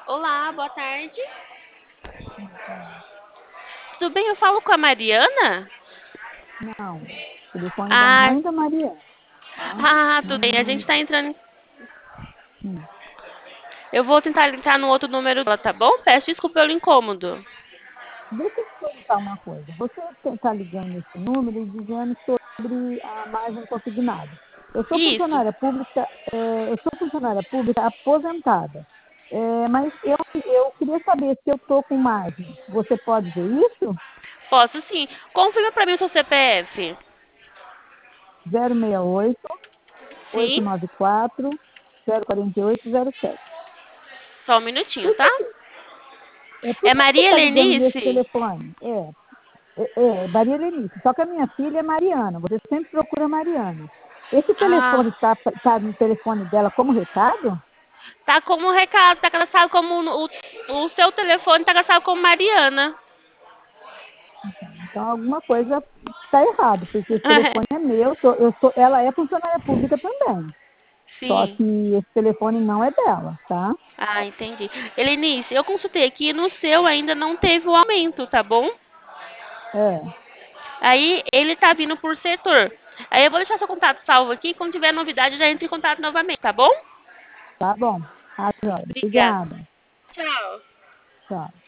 Olá, boa tarde. Então, Tudo bem? Eu falo com a Mariana? não, telefone da Ah, mãe da Mariana, tá? tudo bem. A gente Não, tá entrando. hum. Eu vou tentar entrar no outro número dela, tá bom? Peço desculpa pelo incômodo. Deixa eu te perguntar uma coisa. Você está ligando nesse número e dizendo sobre a margem consignada. Isso. Eu sou funcionária pública aposentada. Mas eu queria saber se eu estou com margem. Você pode ver isso? Posso sim. Confirma pra mim o seu CPF. 068 Sim. 894 048 07. Só um minutinho, Por tá? que, por É que você Maria está ligando nesse Lenice? telefone? Maria Lenice. Só que a minha filha é Mariana. Você sempre procura Mariana. Esse telefone Ah, tá no telefone dela como recado? tá como recado, tá cadastrado como o seu telefone tá cadastrado como Mariana. Então alguma coisa está errado, porque esse telefone é meu. Ela é funcionária pública também. Só Sim. que esse telefone não é dela, tá? Ah, entendi. Helenice, eu consultei aqui, no seu ainda não teve o aumento, tá bom? É, Aí ele tá vindo por setor. Aí eu vou deixar seu contato salvo aqui, quando tiver novidade já entre em contato novamente, tá bom? tá bom. Ah, joia. Obrigada. Obrigada. Tchau. Tchau.